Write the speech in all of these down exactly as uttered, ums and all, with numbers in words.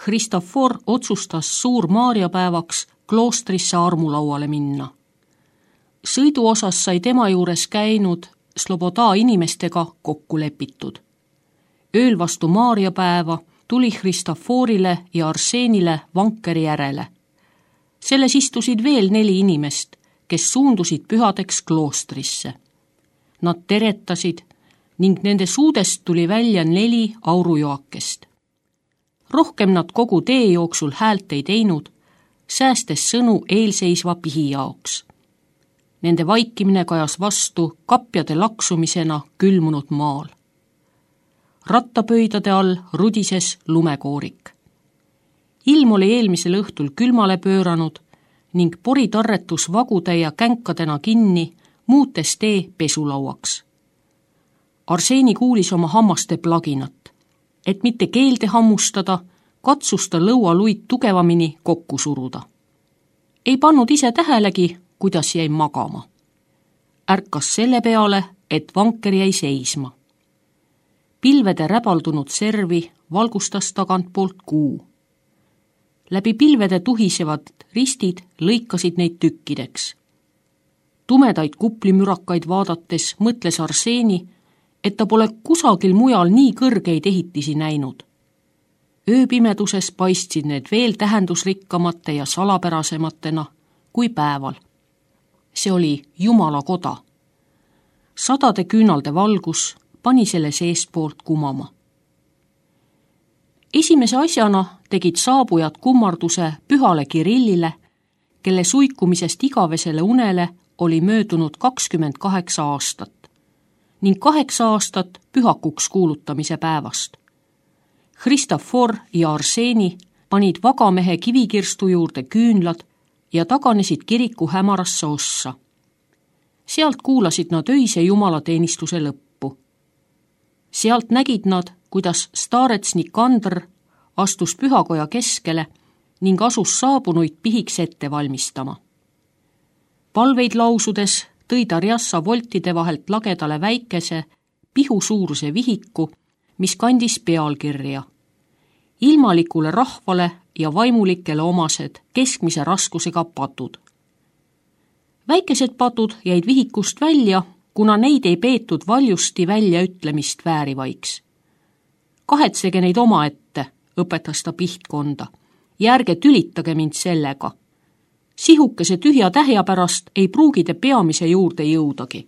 Christofor otsustas suur maarjapäevaks kloostrisse armulauale minna. Sõidu osas sai tema juures käinud Sloboda inimestega kokku lepitud. Ööl vastu maarjapäeva tuli Christoforile ja Arsenile vankeri järele. Selles istusid veel neli inimest, kes suundusid pühadeks kloostrisse. Nad teretasid ning nende suudest tuli välja neli aurujoakest. Rohkem nad kogu tee jooksul häält ei teinud, säästes sõnu eelseisva pihi jaoks. Nende vaikimine kajas vastu kapjade laksumisena külmunud maal. Rattapöidade all rudises lumekoorik. Ilm oli eelmisel õhtul külmale pööranud ning poritarretus vagude ja känkadena kinni, muutes tee pesulauaks. Arseni kuulis oma hammaste plaginat. Et mitte keelde hammustada, katsus ta lõualuid tugevamini kokku suruda. Ei pannud ise tähelegi, kuidas jäi magama. Ärkas selle peale, et vanker jäi seisma. Pilvede räbaldunud servi valgustas tagantpoolt kuu. Läbi pilvede tuhisevad ristid lõikasid neid tükkideks. Tumedaid kuplimürakaid vaadates mõtles Arseni, et ta pole kusagil mujal nii kõrgeid ehitisi näinud. Ööpimeduses paistsid need veel tähendusrikkamate ja salapärasematena kui päeval. See oli Jumala koda. Sadade küünalde valgus pani selle seestpoolt kumama. Esimese asjana tegid saabujad kummarduse pühale Kirillile, kelle suikumisest igavesele unele oli möödunud kakskümmend kaheksa aastat ning kaheksa aastat pühakuks kuulutamise päevast. Christofor ja Arseni panid vagamehe kivikirstu juurde küünlad ja taganesid kiriku hämarasse ossa. Sealt kuulasid nad öise jumalateenistuse lõppu. Sealt nägid nad, kuidas staarets Nikandr astus pühakoja keskele ning asus saabunuid pihiks ette valmistama. Palveid lausudes tõi ta riassa voltide vahelt lagedale väikese, pihusuuruse vihiku, mis kandis pealkirja. Ilmalikule rahvale ja vaimulikele omased keskmise raskusega patud. Väikesed patud jäid vihikust välja, kuna neid ei peetud valjusti väljaütlemist väärivaiks. Kahetsege neid omaette, õpetas ta pihtkonda, ja ärge tülitage mind sellega. Sihukese tühja tähja pärast ei pruugide peamise juurde jõudagi.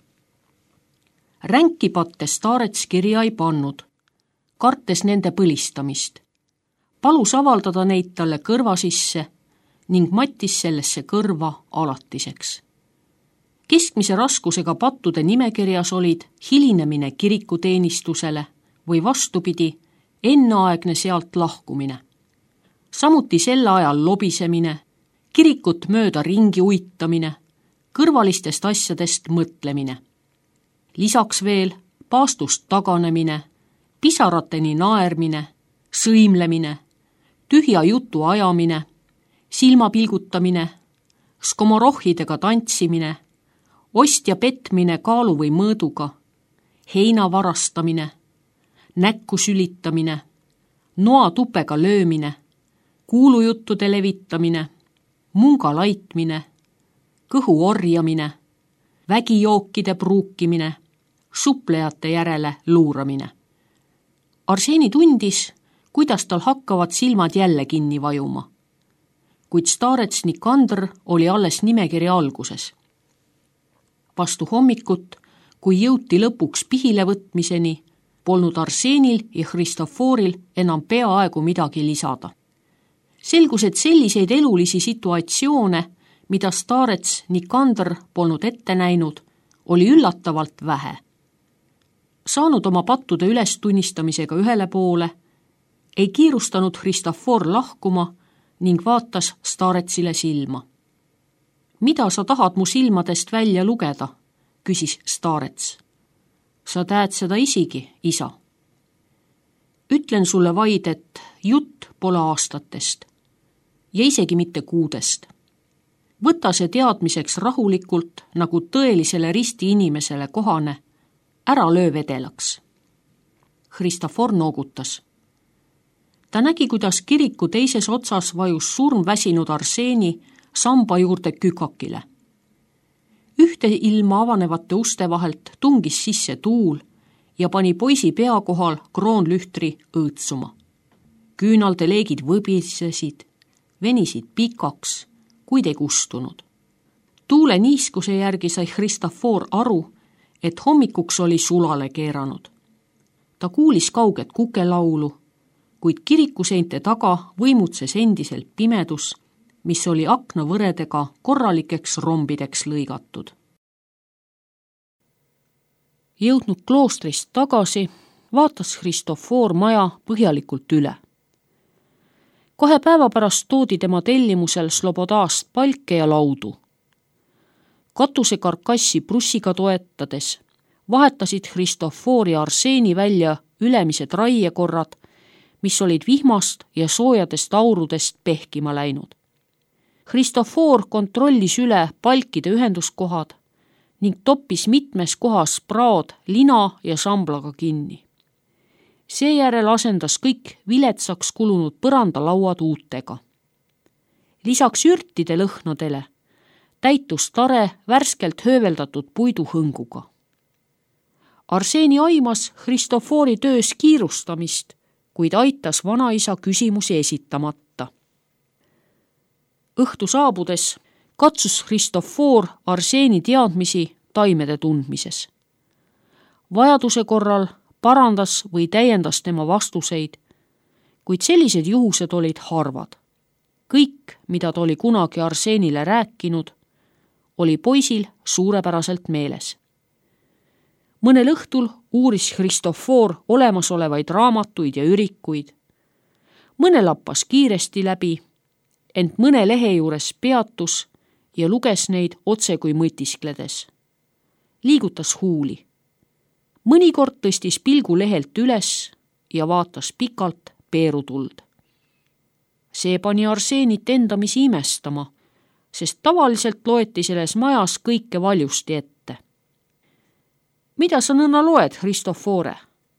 Ränki patte staarets kirja ei pannud, kartes nende põlistamist. Palus avaldada neid talle kõrva sisse ning mattis sellesse kõrva alatiseks. Keskmise raskusega pattude nimekirjas olid hilinemine kirikuteenistusele või vastupidi, enneaegne sealt lahkumine. Samuti sel ajal lobisemine, kirikut mööda ringi uitamine, kõrvalistest asjadest mõtlemine. Lisaks veel paastust taganemine, pisarateni naermine, sõimlemine, tühja jutu ajamine, silmapilgutamine, skomorohhidega tantsimine, ostja petmine kaalu või mõõduga, heina varastamine, näkku sülitamine, noa tupega löömine, kuulujuttude levitamine, munga laitmine, kõhu orjamine, vägijookide pruukimine, suplejate järele luuramine. Arseni tundis, kuidas tal hakkavad silmad jälle kinni vajuma. Kuid staarets Nikandr oli alles nimekirja alguses. Vastu hommikut, kui jõuti lõpuks pihile võtmiseni, polnud Arsenil ja Christoforil enam peaaegu midagi lisada. Selgus, et selliseid elulisi situatsioone, mida staarets Nikandr polnud ette näinud, oli üllatavalt vähe. Saanud oma pattude üles tunnistamisega ühele poole, ei kiirustanud Christofor lahkuma ning vaatas staaretsile silma. Mida sa tahad mu silmadest välja lugeda, küsis staarets. Sa tead seda isigi, isa. Ütlen sulle vaid, et jutt pole aastatest ja isegi mitte kuudest. Võta see teadmiseks rahulikult, nagu tõelisele risti inimesele kohane, ära löö vedelaks. Christofor noogutas. Ta nägi, kuidas kiriku teises otsas vajus surmväsinud Arseeni samba juurde kükakile. Ühte ilma avanevate uste vahelt tungis sisse tuul ja pani poisi pea kohal kroonlühtri õõtsuma. Küünalde leegid võbisesid, venisid pikaks, kuid ei kustunud. Tuule niiskuse järgi sai Christofor aru, et hommikuks oli sulale keeranud. Ta kuulis kauget kukelaulu, kuid kirikuseinte taga võimutses endiselt pimedus, mis oli aknavõredega korralikeks rombideks lõigatud. Jõudnud kloostrist tagasi, vaatas Christofor maja põhjalikult üle. Kahe päeva pärast toodi tema tellimusel Slobodast palke ja laudu. Katuse karkassi prussiga toetades vahetasid Christofor ja Arseeni välja ülemised raiekorrad, mis olid vihmast ja soojadest aurudest pehkima läinud. Christofor kontrollis üle palkide ühenduskohad ning toppis mitmes kohas praod lina ja samblaga kinni. Seejärel asendas kõik viletsaks kulunud põrandalauad uutega. Lisaks ürtide lõhnadele täitus tare värskelt hööveldatud puiduhõnguga. Arseeni aimas Christofori töös kiirustamist, kuid aitas vanaisa küsimusi esitamata. Õhtu saabudes katsus Christofor Arseeni teadmisi taimede tundmises. Vajaduse korral parandas või täiendas tema vastuseid, kuid sellised juhused olid harvad. Kõik, mida ta oli kunagi Arseenile rääkinud, oli poisil suurepäraselt meeles. Mõnel õhtul uuris Christofor olemasolevaid raamatuid ja ürikuid. Mõne lappas kiiresti läbi, ent mõne lehe juures peatus ja luges neid otse kui mõtiskledes. Liigutas huuli. Mõnikord tõstis pilgu lehelt üles ja vaatas pikalt peerutuld. See pani Arseenit endamisi imestama, sest tavaliselt loeti selles majas kõike valjusti ette. Mida sa nõnna loed, Christofore?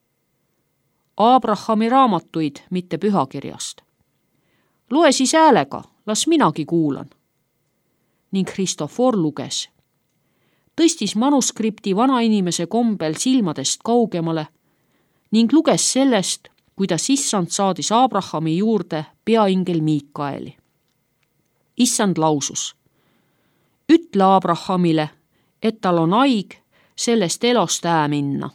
Abrahami raamatuid, mitte pühakirjast. Loe siis häälega, las minagi kuulan. Ning Christofor luges. Tõstis manuskripti vanainimese kombel silmadest kaugemale ning luges sellest, kuidas issand saadis Abrahami juurde peaingel Miikaeli. Issand lausus. Ütle Abrahamile, et tal on haig sellest elost ää minna.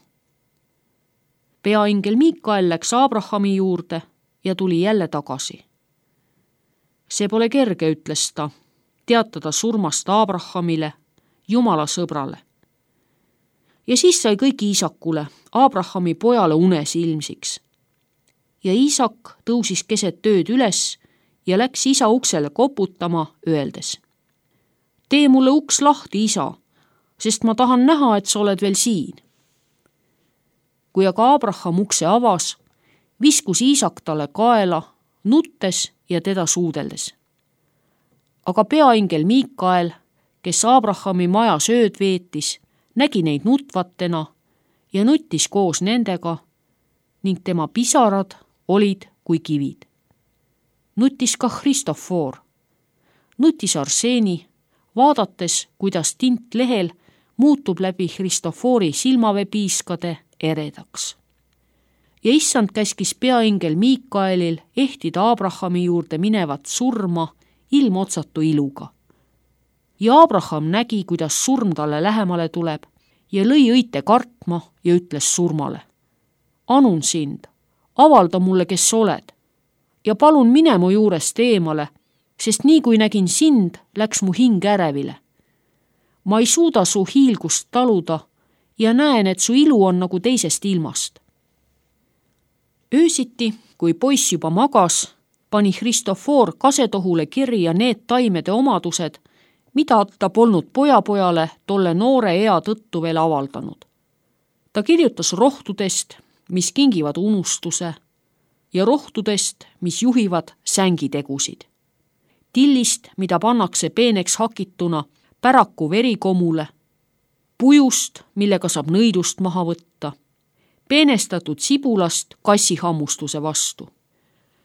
Peaingel Miikael läks Abrahami juurde ja tuli jälle tagasi. See pole kerge, ütles ta, teatada surmast Abrahamile, Jumala sõbrale. Ja siis sai kõik Iisakule, Abrahami pojale unes ilmsiks. Ja Iisak tõusis keset tööd üles ja läks isa uksele koputama, öeldes. Tee mulle uks lahti, isa, sest ma tahan näha, et sa oled veel siin. Kui aga Abraham ukse avas, viskus Iisak talle kaela, nuttes ja teda suudeldes. Aga peaingel Miikael, kes Abrahami majas ööd veetis, nägi neid nutvatena ja nuttis koos nendega ning tema pisarad olid kui kivid. Nuttis ka Christofor. Nutis Arseeni, vaadates, kuidas tint lehel muutub läbi Christofori silmaveepiiskade eredaks. Ja issand käskis peaingel Miikaelil ehtida Abrahami juurde minevat surma ilmotsatu iluga. Ja Abraham nägi, kuidas surm talle lähemale tuleb ja lõi õite kartma ja ütles surmale. Anun sind, avalda mulle, kes oled ja palun mine mu juurest eemale, sest nii kui nägin sind, läks mu hing ärevile. Ma ei suuda su hiilgust taluda ja näen, et su ilu on nagu teisest ilmast. Öösiti, kui poiss juba magas, pani Christofor kasetohule kirja need taimede omadused, mida ta polnud pojapojale tolle noore ea tõttu veel avaldanud. Ta kirjutas rohtudest, mis kingivad unustuse, ja rohtudest, mis juhivad sängitegusid. Tillist, mida pannakse peeneks hakituna päraku verikomule, pujust, millega saab nõidust maha võtta, peenestatud sibulast kassihammustuse vastu.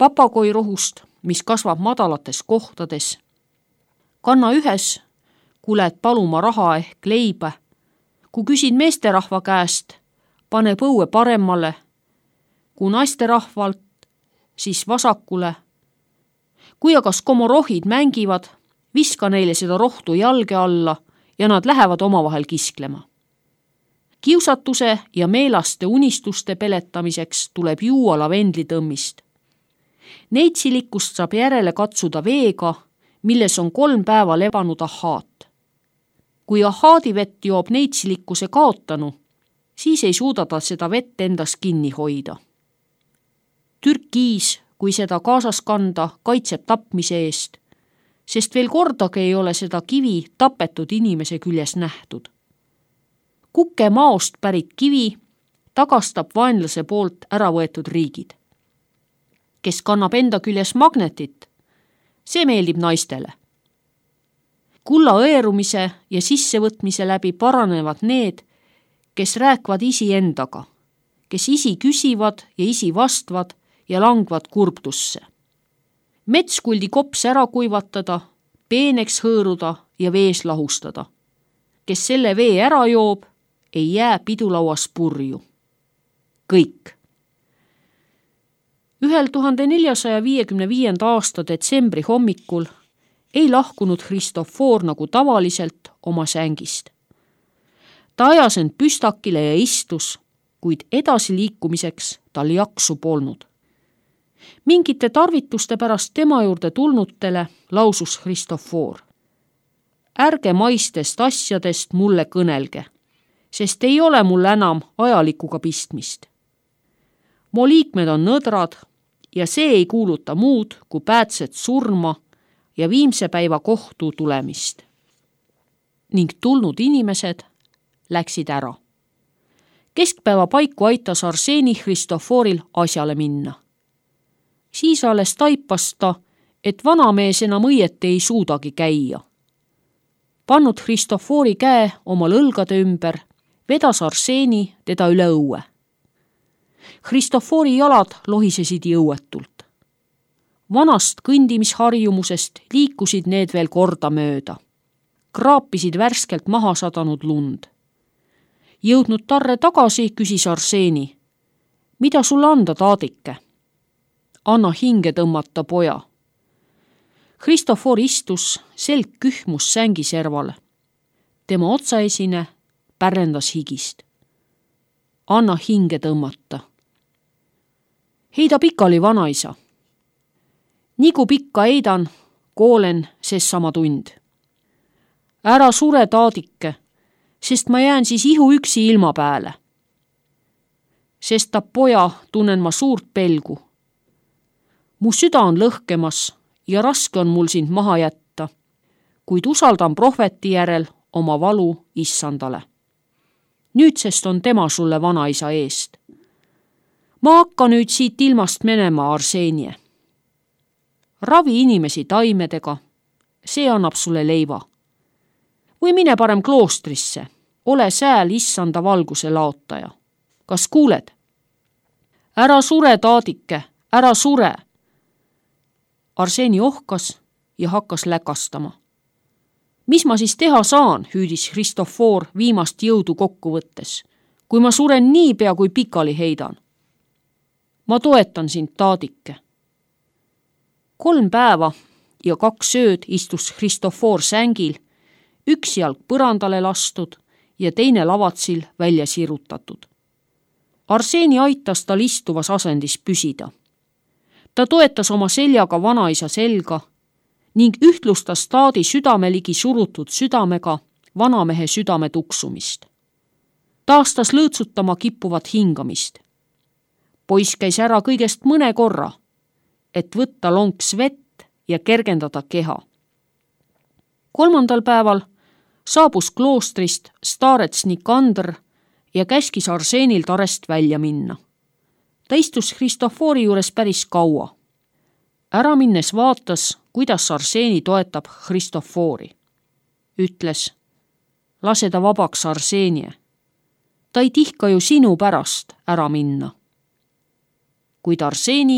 papagoirohust, mis kasvab madalates kohtades. Kanna ühes, kui lähed paluma raha ehk leiba. Kui küsid meesterahva käest, pane põue paremale. Kui naisterahvalt, siis vasakule. Kui aga skomorohid mängivad, viska neile seda rohtu jalge alla ja nad lähevad omavahel kisklema. Kiusatuse ja meelaste unistuste peletamiseks tuleb juua lavendlitõmmist. Neitsilikust saab järele katsuda veega, milles on kolm päeva lebanud ahaat. Kui ahaadi vett joob neitsilikkuse kaotanu, siis ei suuda ta seda vett endas kinni hoida. Türkiis, kui seda kaasas kanda, kaitseb tapmise eest, sest veel kordagi ei ole seda kivi tapetud inimese küljes nähtud. Kuke maost pärit kivi tagastab vaenlase poolt ära võetud riigid. Kes kannab enda küljes magnetit, see meeldib naistele. Kulla õerumise ja sissevõtmise läbi paranevad need, kes rääkvad isi endaga, kes isi küsivad ja isi vastvad ja langvad kurbtusse. Metskuldi kops ära kuivatada, peeneks hõõruda ja vees lahustada. Kes selle vee ära joob, ei jää pidulauas purju. Kõik. Ühel tuhande neljasaja viiekümne viienda aasta detsembri hommikul ei lahkunud Christofor nagu tavaliselt oma sängist. Ta ajas end püstakile ja istus, kuid edasiliikumiseks tal jaksu polnud. Mingite tarvituste pärast tema juurde tulnutele lausus Christofor. Ärge maistest asjadest mulle kõnelge, sest ei ole mul enam ajalikuga pistmist. Mu liikmed on nõdrad ja see ei kuuluta muud kui päätset surma ja viimse päeva kohtu tulemist. Ning tulnud inimesed läksid ära. Keskpäeva paiku aitas Arseni Christoforil asjale minna. Siis alles taipas ta, et vanamees enam õieti ei suudagi käia. Pannud Christofori käe oma õlgade ümber, vedas Arseni teda üle õue. Christofori jalad lohisesid jõuetult. Vanast kõndimisharjumusest liikusid need veel korda mööda. Kraapisid värskelt maha sadanud lund. Jõudnud tarre tagasi, küsis Arseni. Mida sulle anda, taadike? Anna hinge tõmmata, poja. Christofor istus, selg kühmus sängi servale. Tema otsaesine pärrendas higist. Anna hinge tõmmata. Heida pikali, vanaisa. Nigu pikka eidan, koolen ses sama tund. Ära sure, taadike, sest ma jään siis ihu üksi ilma pääle. Sest ta poja tunnen ma suurt pelgu. Mu süda on lõhkemas ja raske on mul sind maha jätta, kuid usaldan prohveti järel oma valu issandale. Nüüdsest on tema sulle vanaisa eest. Ma hakka nüüd siit ilmast menema, Arsenie. Ravi inimesi taimedega, see annab sulle leiva. Või mine parem kloostrisse, ole sääl issanda valguse laotaja. Kas kuuled? Ära sure, taadike, ära sure. Arseni ohkas ja hakkas läkastama. Mis ma siis teha saan, hüüdis Christofor viimast jõudu kokku võttes, kui ma suren nii pea, kui pikali heidan. Ma toetan sind, taadike. Kolm päeva ja kaks ööd istus Christofor sängil, üks jalg põrandale lastud ja teine lavatsil välja sirutatud. Arseni aitas tal istuvas asendis püsida. Ta toetas oma seljaga vanaisa selga ning ühtlustas taadi südameligi surutud südamega vanamehe südame tuksumist. Taastas lõõtsutama kippuvat hingamist. Poiss käis ära kõigest mõne korra, et võtta lonks vett ja kergendada keha. Kolmandal päeval saabus kloostrist staarets Nikander ja käskis Arsenil tarest välja minna. Ta istus Christofori juures päris kaua. Ära minnes vaatas, kuidas Arseni toetab Christofori. Ütles, lase ta vabaks, Arsenie. Ta ei tihka ju sinu pärast ära minna. Kuid Arseni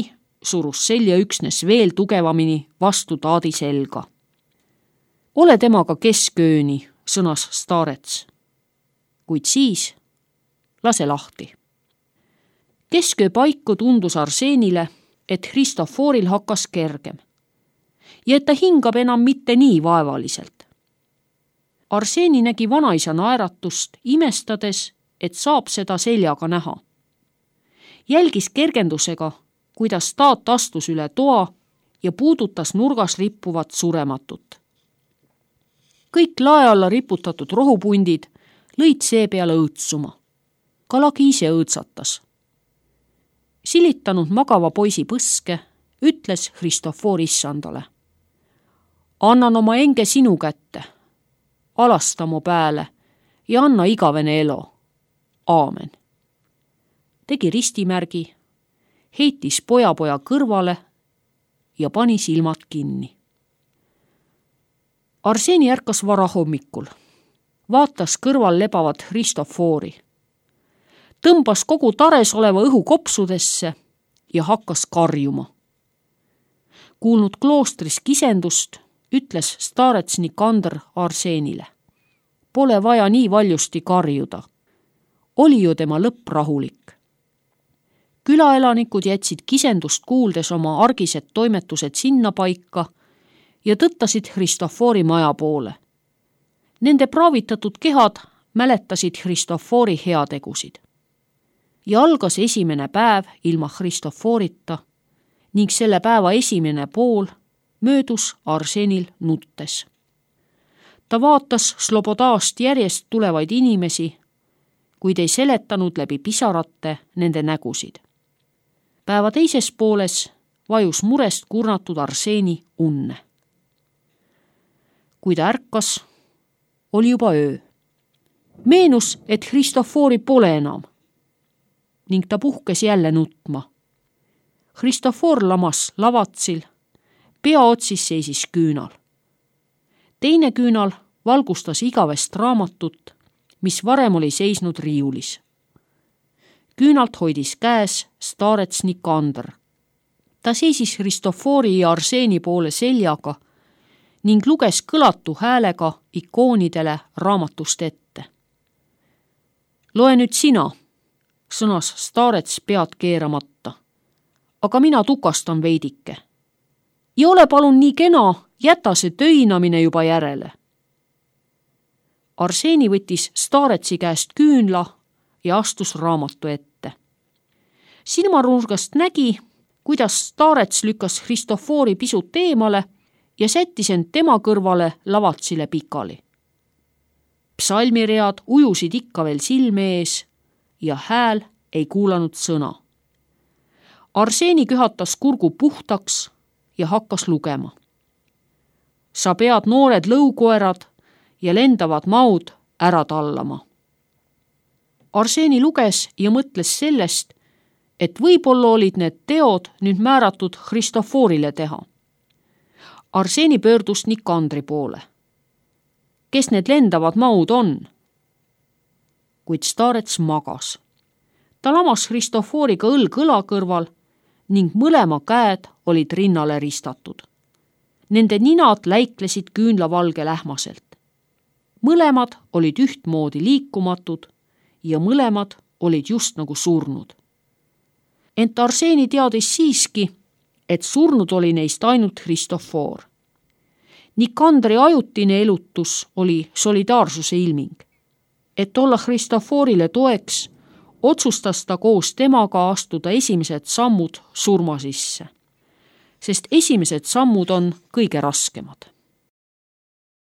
surus selja üksnes veel tugevamini vastu taadi selga. Ole temaga keskööni, sõnas staarets. Kuid siis lase lahti. Kesköö paiku tundus Arseenile, et Hristoforil hakkas kergem ja et ta hingab enam mitte nii vaevaliselt. Arseeni nägi vanaisa naeratust, imestades, et saab seda seljaga näha. Jälgis kergendusega, kuidas taat astus üle toa ja puudutas nurgas rippuvat surematut. Kõik lae alla riputatud rohupundid lõid seepeale õõtsuma. Kalagi ise õõtsatas. Silitanud magava poisi põske, ütles Hristofor issandale. Annan oma enge sinu kätte, alasta mu pääle ja anna igavene elo. Aamen. Tegi ristimärgi, heitis pojapoja kõrvale ja pani silmad kinni. Arseeni ärkas varahommikul, vaatas kõrval lebavat Hristofori, tõmbas kogu tares oleva õhu kopsudesse ja hakkas karjuma. Kuulnud kloostris kisendust, ütles staarets Nikander Arseenile. Pole vaja nii valjusti karjuda. Oli ju tema lõpp rahulik. Külaelanikud jätsid kisendust kuuldes oma argised toimetused sinna paika ja tõttasid Hristofori maja poole. Nende praavitatud kehad mäletasid Hristofori heategusid. Ja algas esimene päev ilma Hristoforita ning selle päeva esimene pool möödus Arseenil nuttes. Ta vaatas Slobodast järjest tulevaid inimesi, kuid ei seletanud läbi pisarate nende nägusid. Päeva teises pooles vajus murest kurnatud Arseeni unne. Kui ta ärkas, oli juba öö. Meenus, et Hristofori pole enam ning ta puhkes jälle nutma. Hristofor lamas lavatsil, pea otsis seisis küünal. Teine küünal valgustas igavest raamatut, mis varem oli seisnud riiulis. Küünalt hoidis käes staarets Nikander. Ta seisis Hristofori ja Arseeni poole seljaga ning luges kõlatu häälega ikoonidele raamatust ette. Loe nüüd sina, sõnas staarets pead keeramata, aga mina tukastan veidike. Ja ole palun nii kena, jäta see töinamine juba järele. Arseeni võttis staaretsi käest küünla ja astus raamatu ette. Silmarurgast nägi, kuidas staarets lükkas Hristofori pisut eemale ja sättis end tema kõrvale lavatsile pikali. Psalmiread ujusid ikka veel silme ees ja hääl ei kuulanud sõna. Arseeni kühatas kurgu puhtaks ja hakkas lugema. Sa pead noored lõukoerad ja lendavad maud ära tallama. Arseeni luges ja mõtles sellest, et võib-olla olid need teod nüüd määratud Hristoforile teha. Arseeni pöördus Nikandri poole. Kes need lendavad maud on? Kuid staarets magas. Ta lamas Hristoforiga õlg õla kõrval ning mõlema käed olid rinnale ristatud. Nende ninad läiklesid küünlavalge lähmaselt. Mõlemad olid ühtmoodi liikumatud ja mõlemad olid just nagu surnud. Ent Arseeni teadis siiski, et surnud oli neist ainult Hristofor. Nikandri ajutine elutus oli solidaarsuse ilming. Et olla Hristoforile toeks, otsustas ta koos temaga astuda esimesed sammud surma sisse, sest esimesed sammud on kõige raskemad.